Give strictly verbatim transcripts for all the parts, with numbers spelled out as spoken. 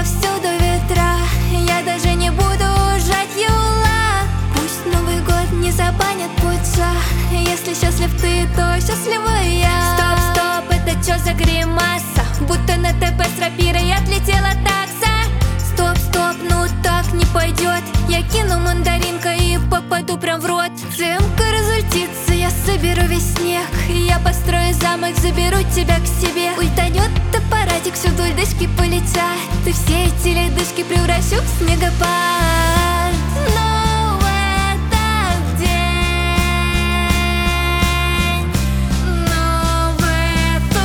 повсюду ветра, я даже не буду жать юла. Пусть Новый год не забанят путца, если счастлив ты, то счастлива и я. Стоп, стоп, это чё за гримаса? Будто на ТП с рапирой отлетела такса. Стоп, стоп, ну так не пойдет. Я кину мандаринкой и попаду прям в рот. ЦМК разультится, я соберу весь снег, я построю замок, заберу тебя к себе. Ультанет аппаратик, всюду льдышки полетят, и все эти ледышки превращу в снегопад. Но в этот день, но в эту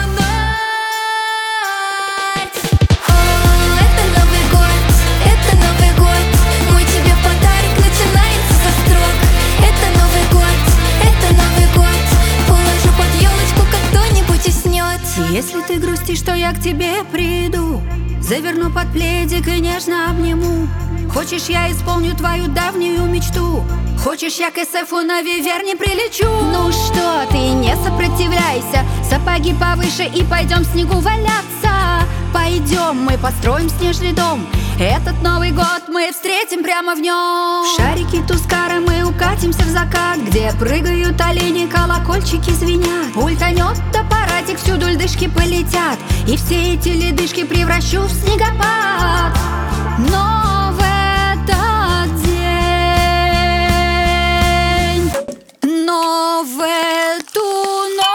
ночь. О, это Новый год, это Новый год, мой тебе подарок начинается со строк. Это Новый год, это Новый год, положу под елочку, как кто-нибудь уснет. Если ты грустишь, то я к тебе приду, заверну под пледик и нежно обниму. Хочешь, я исполню твою давнюю мечту? Хочешь, я к эсэфу на Виверне прилечу? Ну что, ты не сопротивляйся, сапоги повыше и пойдем в снегу валяться. Пойдем, мы построим снежный дом, этот Новый год мы встретим прямо в нем. В шарики Тускара мы укатимся в закат, где прыгают олени, колокольчики звенят. Ультанет аппаратик, всюду льдышки полетят, и все эти ледышки превращу в снегопад. Но в этот день, но в эту ночь.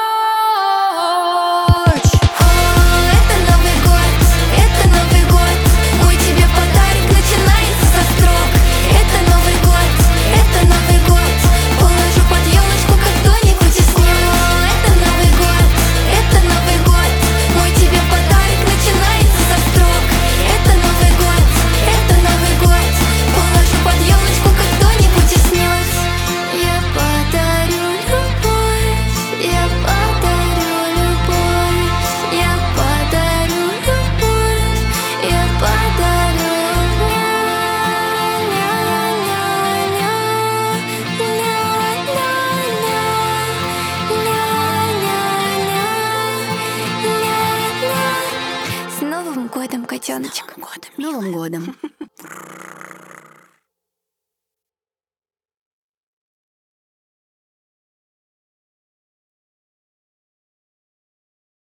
О, это Новый год, это Новый год, мой тебе подарок начинается со строк. Это Новый год, это Новый год, положу под елочку, как кто-нибудь уснет. Это Новый год, это Новый год, мой тебе подарок начинается со строк. Это Новый год, это Новый год, положу под елочку, как кто-нибудь уснет. Я подарю любовь, я подарю любовь, я подарю любовь, я подарю ля-ля-ля-ля-ля-ля-ля-ля-ля. С Новым годом, котеночек. Новым годом.